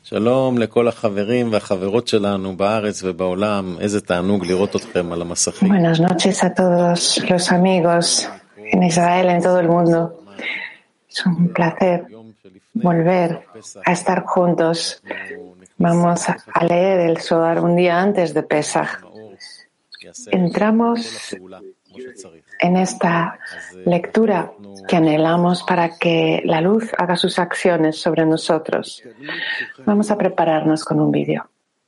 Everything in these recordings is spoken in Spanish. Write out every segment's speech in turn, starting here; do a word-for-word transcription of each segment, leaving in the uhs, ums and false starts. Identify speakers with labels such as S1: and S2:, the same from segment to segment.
S1: שלום לכל החברים והחברות שלנו בארץ ובעולם, איזה תענוג לראות אתכם על המסכים.
S2: Buenas noches a todos los amigos en Israel, en todo el mundo. Es un placer volver a estar juntos. Vamos a leer el Zohar un día antes de Pesach. Entramos en esta lectura que anhelamos para que la luz haga sus acciones sobre nosotros. Vamos a prepararnos con un vídeo.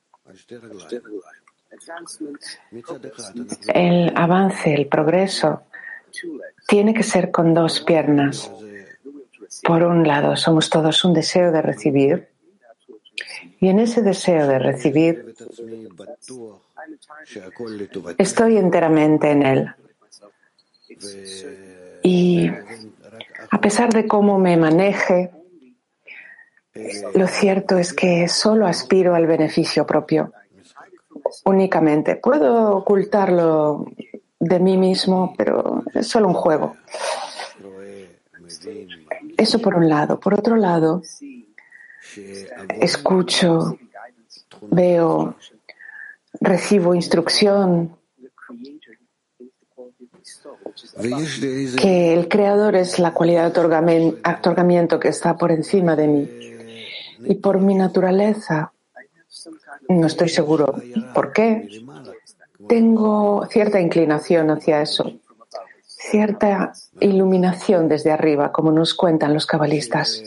S2: El avance, el progreso, tiene que ser con dos piernas. Por un lado, somos todos un deseo de recibir, y en ese deseo de recibir, estoy enteramente en él. Y a pesar de cómo me maneje, lo cierto es que solo aspiro al beneficio propio. Únicamente. Puedo ocultarlo de mí mismo, pero es solo un juego. Eso por un lado. Por otro lado, escucho, veo, recibo instrucción, que el Creador es la cualidad de otorgamiento que está por encima de mí. Y por mi naturaleza, no estoy seguro por qué, tengo cierta inclinación hacia eso, cierta iluminación desde arriba, como nos cuentan los cabalistas.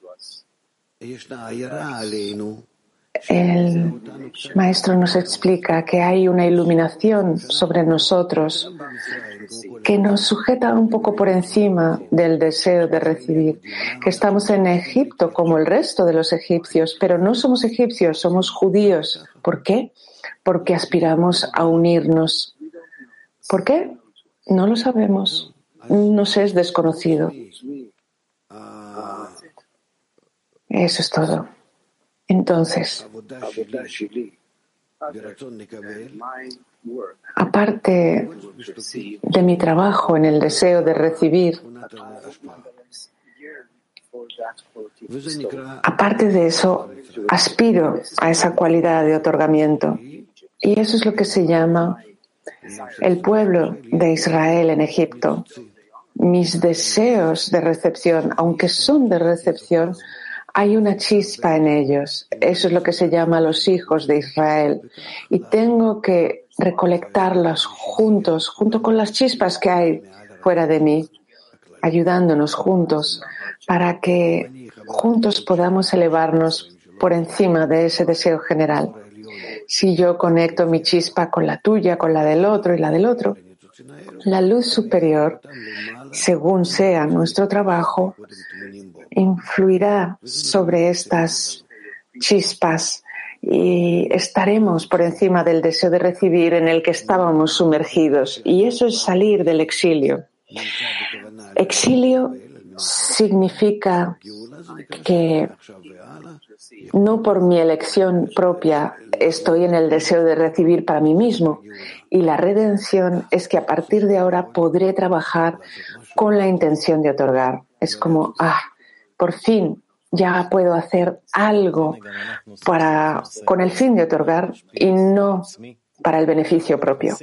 S2: El maestro nos explica que hay una iluminación sobre nosotros que nos sujeta un poco por encima del deseo de recibir, que estamos en Egipto como el resto de los egipcios, pero no somos egipcios, somos judíos. ¿Por qué? Porque aspiramos a unirnos. ¿Por qué? No lo sabemos. Nos es desconocido. Eso es todo. Entonces, aparte de mi trabajo en el deseo de recibir, aparte de eso, aspiro a esa cualidad de otorgamiento. Y eso es lo que se llama el pueblo de Israel en Egipto. Mis deseos de recepción, aunque son de recepción, hay una chispa en ellos. Eso es lo que se llama los hijos de Israel. Y tengo que recolectarlos juntos, junto con las chispas que hay fuera de mí, ayudándonos juntos, para que juntos podamos elevarnos por encima de ese deseo general. Si yo conecto mi chispa con la tuya, con la del otro y la del otro, la luz superior, según sea nuestro trabajo, influirá sobre estas chispas y estaremos por encima del deseo de recibir en el que estábamos sumergidos. Y eso es salir del exilio. Exilio significa que no por mi elección propia estoy en el deseo de recibir para mí mismo. Y la redención es que a partir de ahora podré trabajar con la intención de otorgar. Es como, ah, por fin ya puedo hacer algo para, con el fin de otorgar y no para el beneficio propio.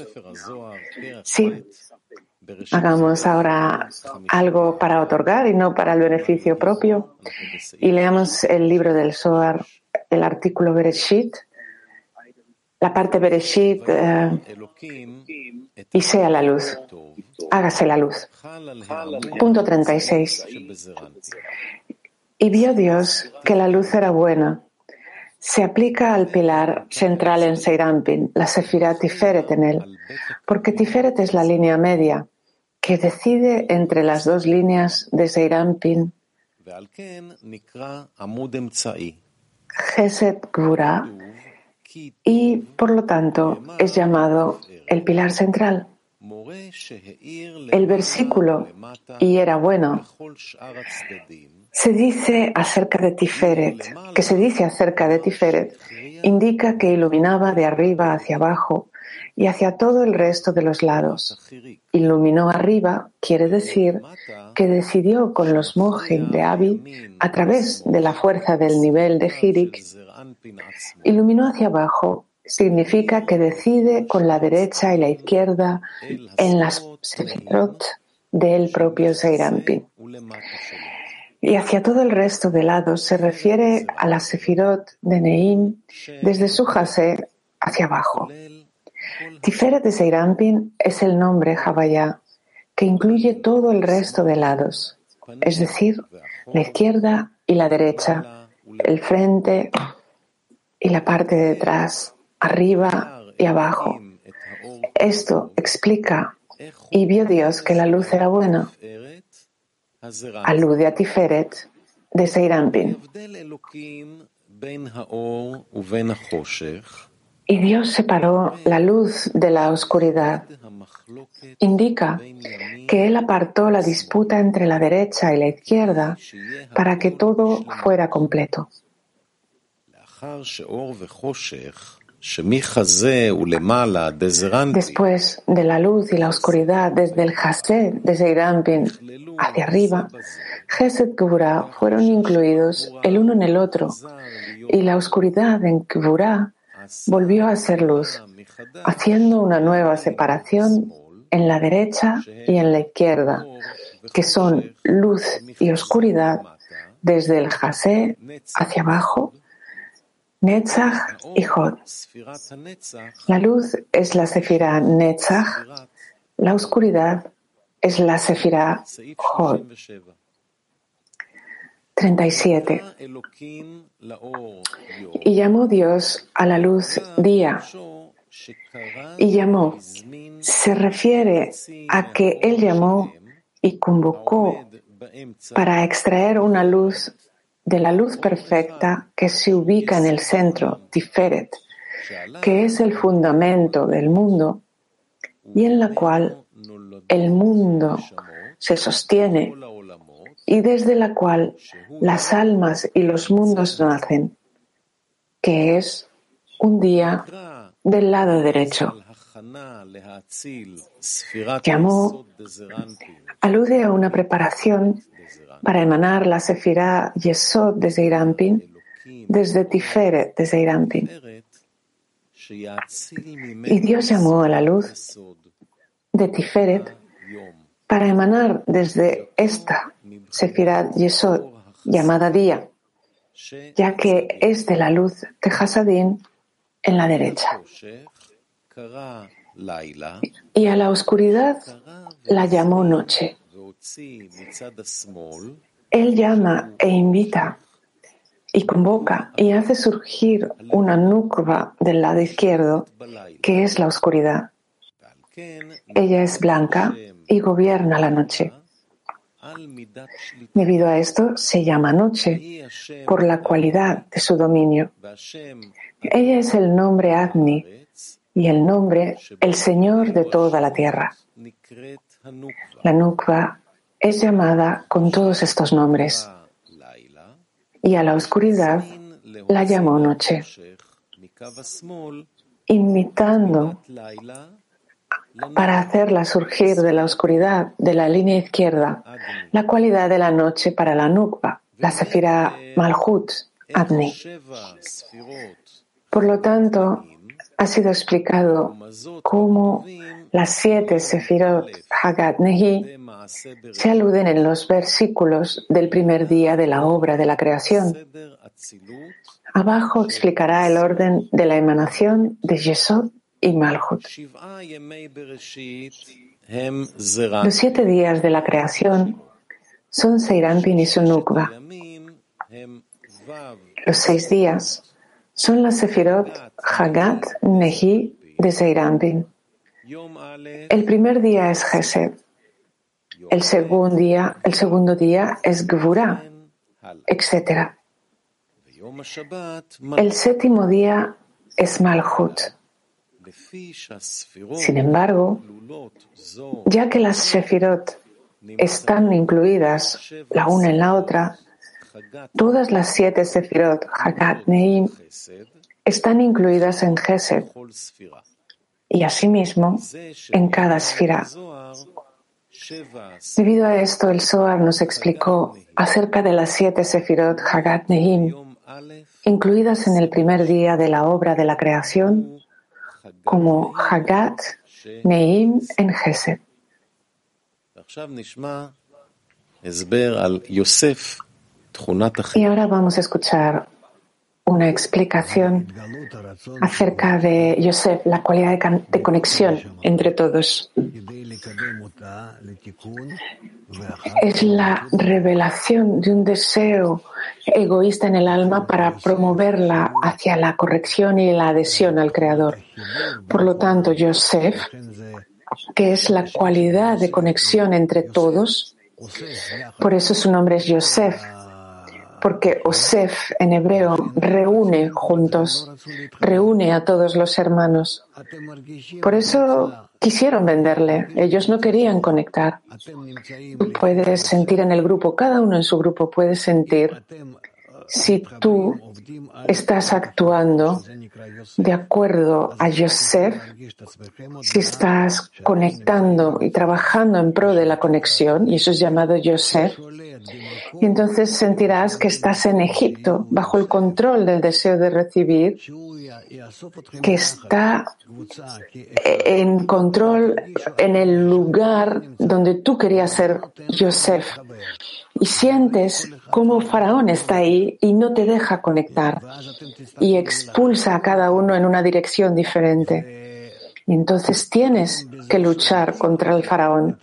S2: Sí, hagamos ahora algo para otorgar y no para el beneficio propio. Y leamos el libro del Zohar, el artículo Bereshit, la parte Bereshit, eh, y sea la luz. Hágase la luz. Punto treinta y seis. Y vio Dios que la luz era buena. Se aplica al pilar central en Seirampin, la Sefirá Tiferet en él, porque Tiferet es la línea media que decide entre las dos líneas de Seirampin, Gesed Gvura, y por lo tanto es llamado el pilar central. El versículo, y era bueno, se dice acerca de Tiferet, que se dice acerca de Tiferet, indica que iluminaba de arriba hacia abajo, y hacia todo el resto de los lados. Iluminó arriba quiere decir que decidió con los Mohin de Abi, a través de la fuerza del nivel de Hirik. Iluminó hacia abajo significa que decide con la derecha y la izquierda en las sefirot del propio Zeir Anpin. Y hacia todo el resto de lados se refiere a la sefirot de Neim desde su Jasé hacia abajo. Tiferet de Zeir Anpin es el nombre Havaya que incluye todo el resto de lados, es decir, la izquierda y la derecha, el frente y la parte de detrás, arriba y abajo. Esto explica, y vio Dios que la luz era buena. Alude a Tiferet de Zeir Anpin. Y Dios separó la luz de la oscuridad. Indica que Él apartó la disputa entre la derecha y la izquierda para que todo fuera completo. Después de la luz y la oscuridad desde el Jasé de Zeir Anpin hacia arriba, Gesed y Gvurá fueron incluidos el uno en el otro, y la oscuridad en Gvurá volvió a ser luz, haciendo una nueva separación en la derecha y en la izquierda, que son luz y oscuridad desde el Jasé hacia abajo, Netzach y Hod. La luz es la sefirá Netzach, la oscuridad es la sefirá Hod. treinta y siete. Y llamó Dios a la luz día. Y llamó. Se refiere a que Él llamó y convocó para extraer una luz de la luz perfecta que se ubica en el centro, Tiferet, que es el fundamento del mundo y en la cual el mundo se sostiene y desde la cual las almas y los mundos nacen, que es un día del lado derecho. Llamó alude a una preparación para emanar la sefirá Yesod de Zeir Anpin desde Tiferet de Zeir Anpin. Y Dios llamó a la luz de Tiferet para emanar desde esta sefirá Yesod llamada día, ya que es de la luz de Hasadín en la derecha. Y a la oscuridad la llamó noche. Él llama e invita y convoca y hace surgir una nukva del lado izquierdo, que es la oscuridad. Ella es blanca y gobierna la noche. Debido a esto se llama noche por la cualidad de su dominio. Ella es el nombre Adni y el nombre el Señor de toda la tierra. La nukva es llamada con todos estos nombres, y a la oscuridad la llamó noche, invitando para hacerla surgir de la oscuridad de la línea izquierda la cualidad de la noche para la nukva, la sefirá Malhut, Adni. Por lo tanto, ha sido explicado cómo las siete sefirot Hagat Nehi se aluden en los versículos del primer día de la obra de la creación. Abajo explicará el orden de la emanación de Yesod y Malhut. Los siete días de la creación son Zeir Anpin y su nukva. Los seis días son las sefirot Hagat Nehi de Zeir Anpin. El primer día es Gesed. El segundo día, el segundo día es Gvurá, etcétera. El séptimo día es Malhut. Sin embargo, ya que las sefirot están incluidas la una en la otra, todas las siete sefirot Hagat Neim están incluidas en Gesed y asimismo en cada esfera. Debido a esto, el Zohar nos explicó acerca de las siete sefirot Hagat Nehim, incluidas en el primer día de la obra de la creación, como Hagat Nehim en Gesed. Y ahora vamos a escuchar una explicación acerca de Yosef, la cualidad de, can- de conexión entre todos. Es la revelación de un deseo egoísta en el alma para promoverla hacia la corrección y la adhesión al Creador. Por lo tanto, Yosef, que es la cualidad de conexión entre todos, por eso su nombre es Yosef, porque Osef en hebreo reúne juntos, reúne a todos los hermanos. Por eso quisieron venderle, ellos no querían conectar. Tú puedes sentir en el grupo, cada uno en su grupo puede sentir si tú estás actuando de acuerdo a Yosef, si estás conectando y trabajando en pro de la conexión, y eso es llamado Yosef, y entonces sentirás que estás en Egipto, bajo el control del deseo de recibir, que está en control en el lugar donde tú querías ser Yosef. Y sientes cómo Faraón está ahí y no te deja conectar y expulsa a cada uno en una dirección diferente. Y entonces tienes que luchar contra el Faraón.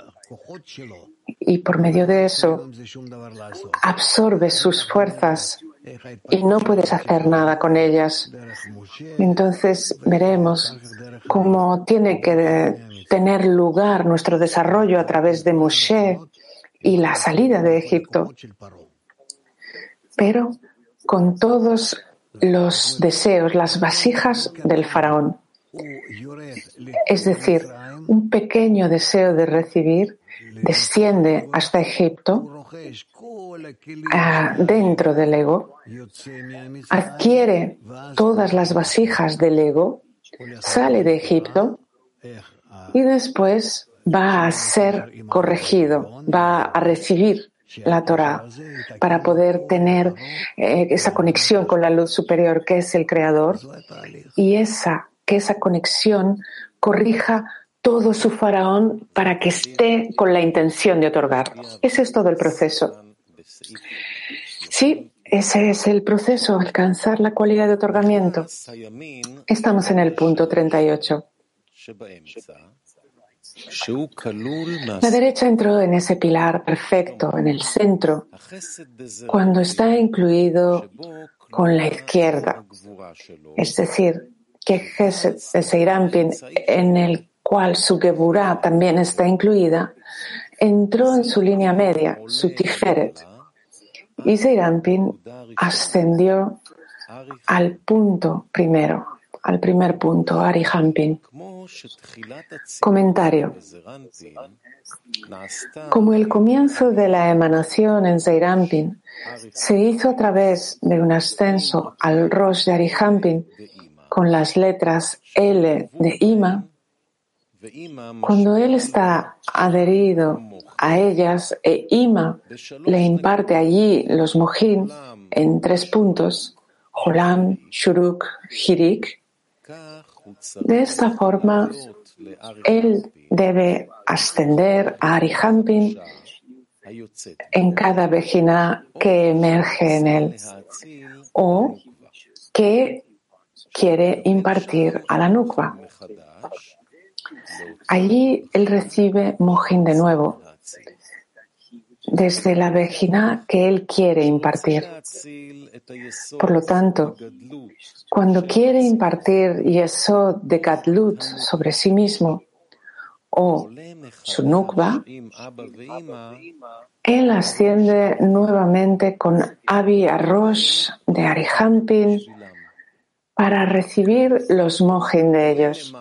S2: Y por medio de eso absorbes sus fuerzas y no puedes hacer nada con ellas. Entonces veremos cómo tiene que tener lugar nuestro desarrollo a través de Moshe y la salida de Egipto, pero con todos los deseos, las vasijas del faraón. Es decir, un pequeño deseo de recibir desciende hasta Egipto, uh, dentro del ego, adquiere todas las vasijas del ego, sale de Egipto y después va a ser corregido, va a recibir la Torá para poder tener eh, esa conexión con la luz superior que es el Creador y esa, que esa conexión corrija todo su faraón para que esté con la intención de otorgar. Ese es todo el proceso. Sí, ese es el proceso, alcanzar la cualidad de otorgamiento. Estamos en el punto treinta y ocho. La derecha entró en ese pilar perfecto, en el centro, cuando está incluido con la izquierda. Es decir, que Gesed de Seirampin, en el cual su Geburá también está incluida, entró en su línea media, su Tiferet. Y Seirampin ascendió al punto primero, al primer punto, Arihampin. Comentario. Como el comienzo de la emanación en Seirampin se hizo a través de un ascenso al Rosh de Arihampin con las letras L de Ima, cuando él está adherido a ellas e Ima le imparte allí los mojín en tres puntos, Jolam, Shuruk, Hirik, de esta forma él debe ascender a Arihampin en cada vejina que emerge en él o que quiere impartir a la Nukva. Allí él recibe mojín de nuevo, desde la vejina que él quiere impartir. Por lo tanto, cuando quiere impartir Yesod de Gadlut sobre sí mismo o su Nukva, él asciende nuevamente con Abi Arrosh de Arihampin para recibir los mojín de ellos.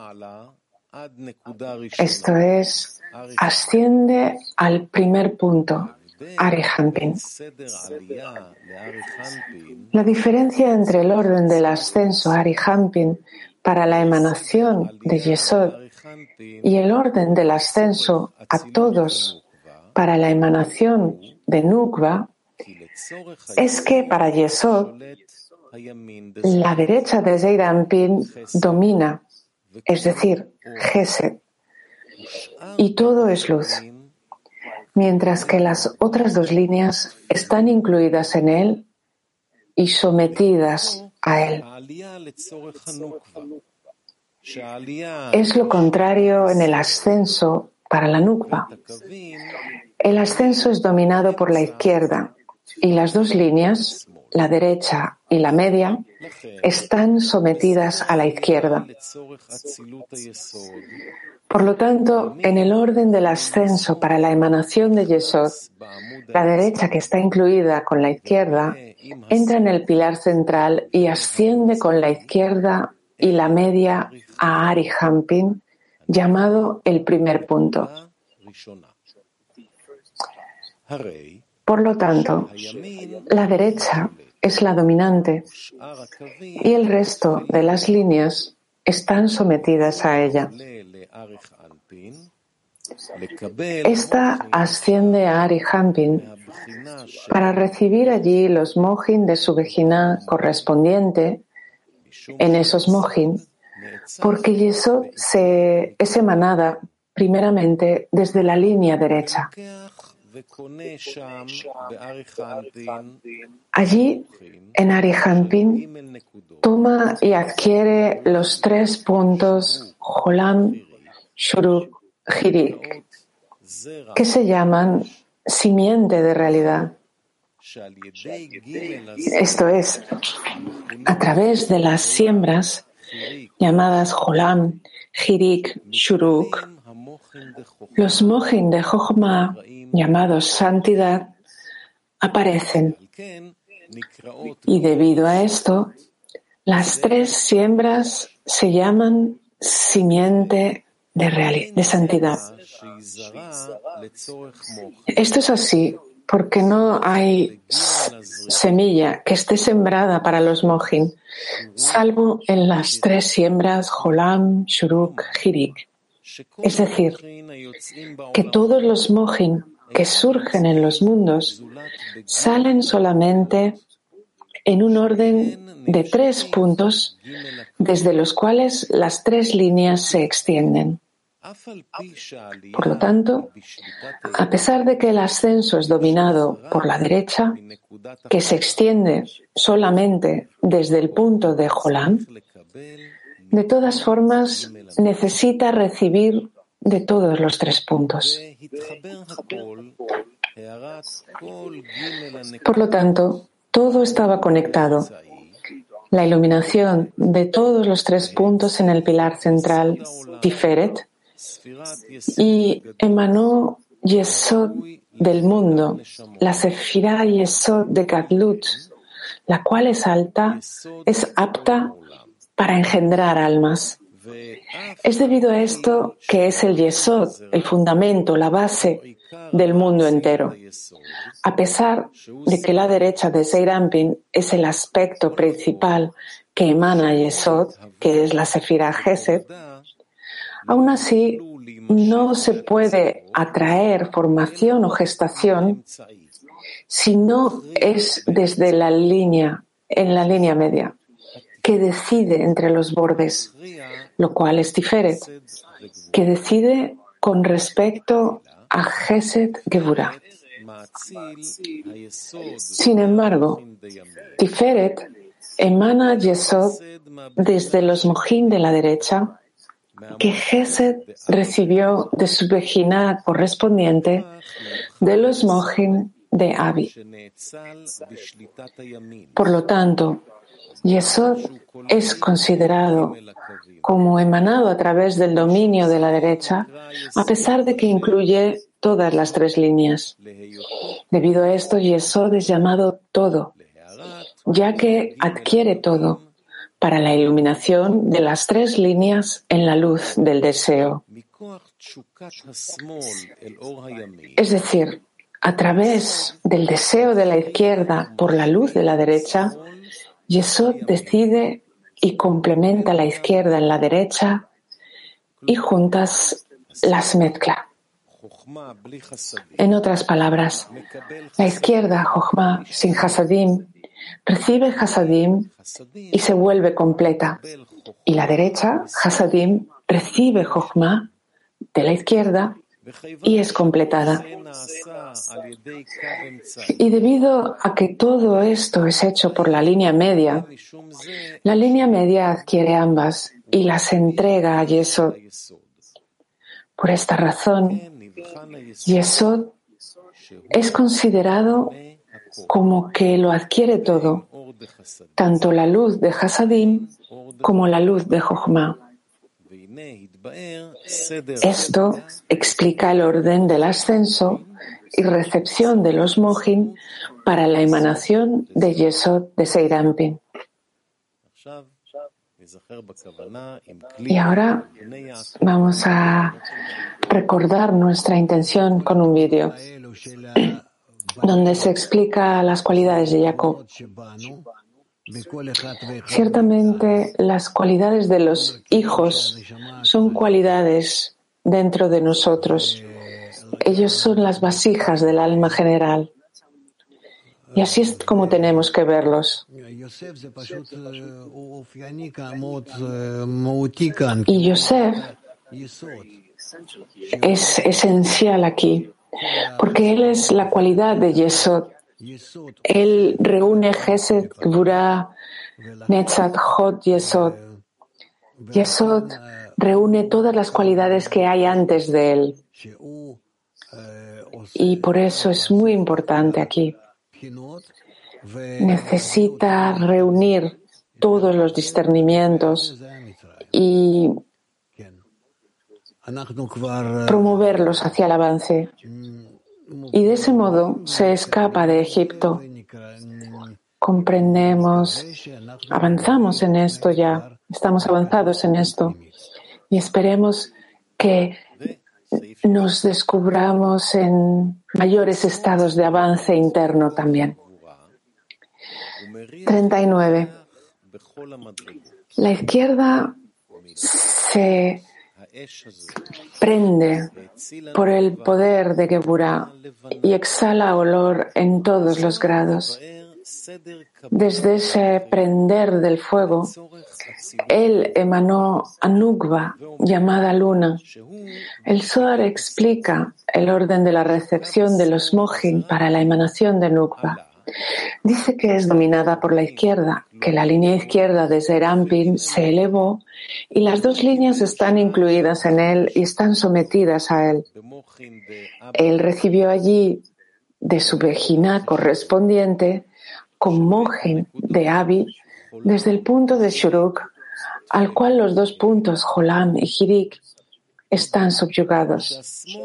S2: Esto es, asciende al primer punto, Arihampin. La diferencia entre el orden del ascenso a Arihampin para la emanación de Yesod y el orden del ascenso a todos para la emanación de Nukva es que para Yesod la derecha de Zeir Anpin domina, es decir, Gesed, y todo es luz, mientras que las otras dos líneas están incluidas en él y sometidas a él. Es lo contrario en el ascenso para la Nukva. El ascenso es dominado por la izquierda y las dos líneas, la derecha y la media, están sometidas a la izquierda. Por lo tanto, en el orden del ascenso para la emanación de Yesod, la derecha, que está incluida con la izquierda, entra en el pilar central y asciende con la izquierda y la media a Arihampin, llamado el primer punto. Por lo tanto, la derecha es la dominante y el resto de las líneas están sometidas a ella. Esta asciende a Arihampin para recibir allí los mohin de su Vejina correspondiente en esos mohin, porque Yesod se es emanada primeramente desde la línea derecha. Allí, en Arihampin, toma y adquiere los tres puntos Jolam, Shuruk, Hirik, que se llaman simiente de realidad. Esto es, a través de las siembras llamadas Jolam, Hirik, Shuruk, los mohin de Jochma, llamados santidad, aparecen. Y debido a esto, las tres siembras se llaman simiente de, reali- de santidad. Esto es así porque no hay semilla que esté sembrada para los mohin, salvo en las tres siembras Jolam, Shuruk, Hirik. Es decir, que todos los mohin que surgen en los mundos salen solamente en un orden de tres puntos desde los cuales las tres líneas se extienden. Por lo tanto, a pesar de que el ascenso es dominado por la derecha, que se extiende solamente desde el punto de Jolam, de todas formas necesita recibir de todos los tres puntos. Por lo tanto, todo estaba conectado. La iluminación de todos los tres puntos en el pilar central, Tiferet, y emanó Yesod del mundo, la Sefirá Yesod de Gadlut, la cual es alta, es apta para engendrar almas. Es debido a esto que es el Yesod, el fundamento, la base del mundo entero. A pesar de que la derecha de Zeir Anpin es el aspecto principal que emana Yesod, que es la Sefirá Gesed, aún así no se puede atraer formación o gestación si no es desde la línea, en la línea media, que decide entre los bordes, lo cual es Tiferet, que decide con respecto a Gesed Gevurah. Sin embargo, Tiferet emana Yesod desde los mohin de la derecha, que Gesed recibió de su Vejina correspondiente de los mohin de Abi. Por lo tanto, Yesod es considerado como emanado a través del dominio de la derecha, a pesar de que incluye todas las tres líneas. Debido a esto, Yesod es llamado todo, ya que adquiere todo para la iluminación de las tres líneas en la luz del deseo. Es decir, a través del deseo de la izquierda por la luz de la derecha, Yesod decide y complementa la izquierda en la derecha y juntas las mezcla. En otras palabras, la izquierda, Jochma, sin Hasadim, recibe Hasadim y se vuelve completa. Y la derecha, Hasadim, recibe Jochma de la izquierda y es completada. Y debido a que todo esto es hecho por la línea media, la línea media adquiere ambas y las entrega a Yesod. Por esta razón, Yesod es considerado como que lo adquiere todo, tanto la luz de Hasadim como la luz de Jochma. Esto explica el orden del ascenso y recepción de los Mohin para la emanación de Yesod de Seirampin. Y ahora vamos a recordar nuestra intención con un vídeo donde se explica las cualidades de Jacob. Ciertamente, las cualidades de los hijos son cualidades dentro de nosotros. Ellos son las vasijas del alma general. Y así es como tenemos que verlos. Y Yosef es esencial aquí, porque él es la cualidad de Yesod. Él reúne Gesed, Gvura, Netzat, Hod, Yesod. Yesod reúne todas las cualidades que hay antes de él. Y por eso es muy importante aquí. Necesita reunir todos los discernimientos y promoverlos hacia el avance. Y de ese modo se escapa de Egipto. Comprendemos, avanzamos en esto ya, estamos avanzados en esto y esperemos que nos descubramos en mayores estados de avance interno también. treinta y nueve. La izquierda se prende por el poder de Geburah y exhala olor en todos los grados. Desde ese prender del fuego, él emanó a Nukva, llamada luna. El Zohar explica el orden de la recepción de los Mohin para la emanación de Nukva. Dice que es dominada por la izquierda, que la línea izquierda de Zeirampin se elevó y las dos líneas están incluidas en él y están sometidas a él. Él recibió allí de su vejina correspondiente con Mohin de Abi desde el punto de Shuruk, al cual los dos puntos, Jolam y Hirik, están subyugados.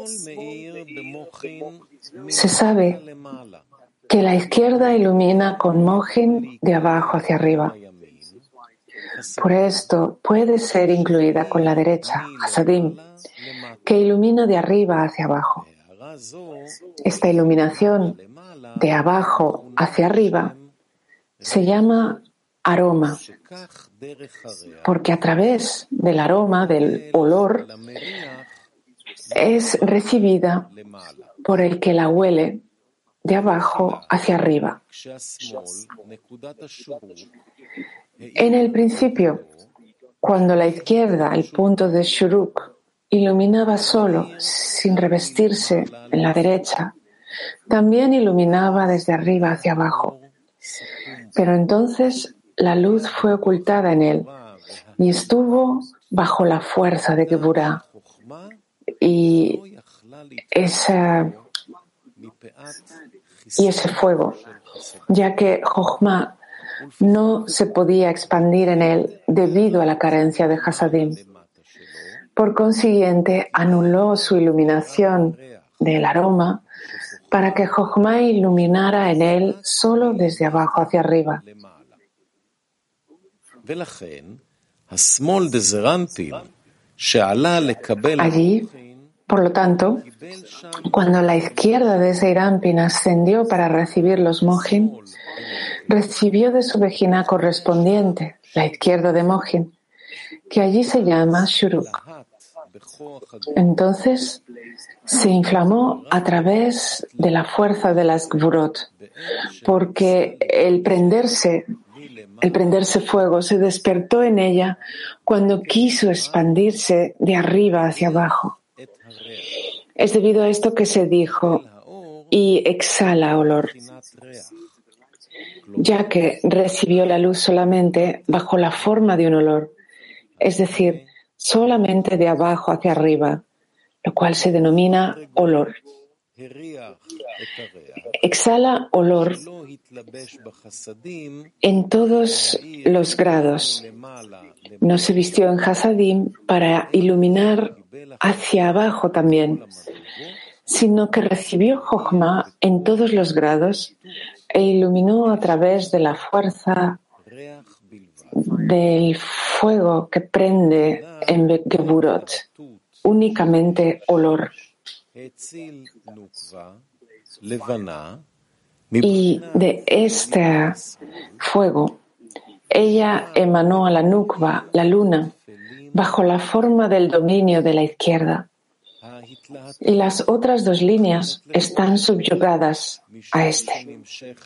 S2: Se sabe que la izquierda ilumina con Mohin de abajo hacia arriba. Por esto puede ser incluida con la derecha, Hasadim, que ilumina de arriba hacia abajo. Esta iluminación de abajo hacia arriba se llama aroma, porque a través del aroma, del olor, es recibida por el que la huele de abajo hacia arriba. En el principio, cuando la izquierda, el punto de Shuruk, iluminaba solo, sin revestirse en la derecha, también iluminaba desde arriba hacia abajo. Pero entonces la luz fue ocultada en él y estuvo bajo la fuerza de Geburah. Y esa y ese fuego, ya que Jochma no se podía expandir en él debido a la carencia de Hasadim. Por consiguiente, anuló su iluminación del aroma para que Jochma iluminara en él solo desde abajo hacia arriba. Allí, Por lo tanto, cuando la izquierda de Zeirampin ascendió para recibir los Mojin, recibió de su vejina correspondiente, la izquierda de Mojin, que allí se llama Shuruk. Entonces se inflamó a través de la fuerza de las Gvurot, porque el prenderse, el prenderse fuego se despertó en ella cuando quiso expandirse de arriba hacia abajo. Es debido a esto que se dijo, y exhala olor, ya que recibió la luz solamente bajo la forma de un olor, es decir, solamente de abajo hacia arriba, lo cual se denomina olor. Exhala olor en todos los grados. No se vistió en Hasadim para iluminar hacia abajo también, sino que recibió Jochma en todos los grados e iluminó a través de la fuerza del fuego que prende en Gevurot, únicamente olor. Y de este fuego, ella emanó a la Nukva, la luna, bajo la forma del dominio de la izquierda. Y las otras dos líneas están subyugadas a este.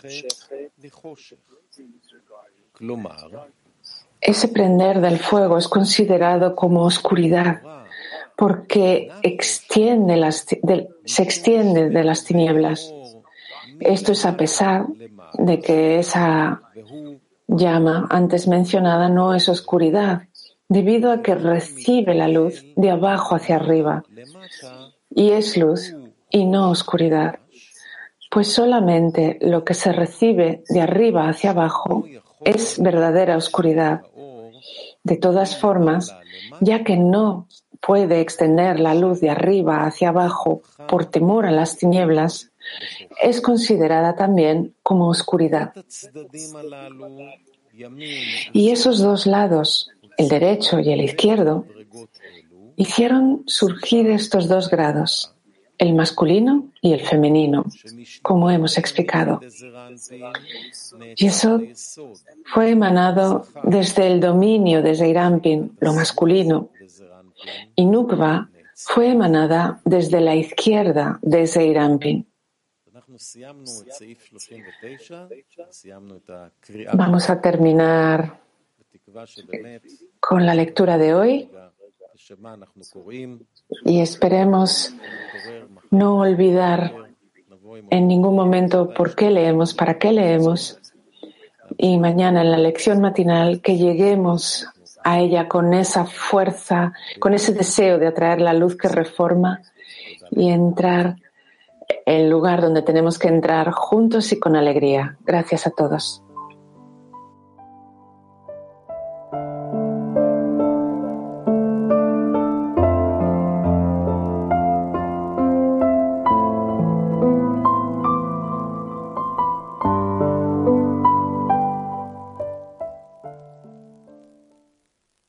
S2: Ese prender del fuego es considerado como oscuridad porque extiende las, de, se extiende de las tinieblas. Esto es a pesar de que esa llama antes mencionada no es oscuridad, debido a que recibe la luz de abajo hacia arriba y es luz y no oscuridad, pues solamente lo que se recibe de arriba hacia abajo es verdadera oscuridad. De todas formas, ya que no puede extender la luz de arriba hacia abajo por temor a las tinieblas, es considerada también como oscuridad. Y esos dos lados, el derecho y el izquierdo, hicieron surgir estos dos grados, el masculino y el femenino, como hemos explicado. Yesod fue emanado desde el dominio de Zeirampin, lo masculino, y Nukva fue emanada desde la izquierda de Zeirampin. Vamos a terminar con la lectura de hoy y esperemos no olvidar en ningún momento por qué leemos, para qué leemos, y mañana en la lección matinal que lleguemos a ella con esa fuerza, con ese deseo de atraer la luz que reforma y entrar en el lugar donde tenemos que entrar juntos y con alegría. Gracias a todos.